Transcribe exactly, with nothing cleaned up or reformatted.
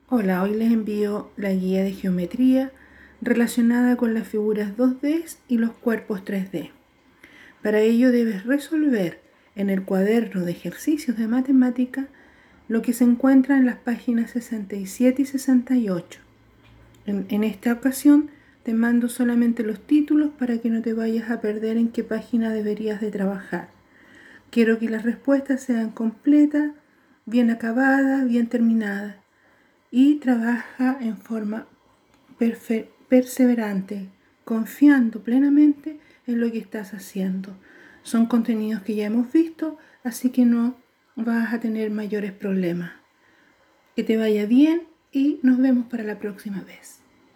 Hola, hoy les envío la guía de geometría relacionada con las figuras dos D y los cuerpos tres D. Para ello debes resolver en el cuaderno de ejercicios de matemática lo que se encuentra en las páginas sesenta y siete y sesenta y ocho. En, en esta ocasión te mando solamente los títulos para que no te vayas a perder en qué página deberías de trabajar. Quiero que las respuestas sean completas, bien acabadas, bien terminadas. Y trabaja en forma perseverante, confiando plenamente en lo que estás haciendo. Son contenidos que ya hemos visto, así que no vas a tener mayores problemas. Que te vaya bien y nos vemos para la próxima vez.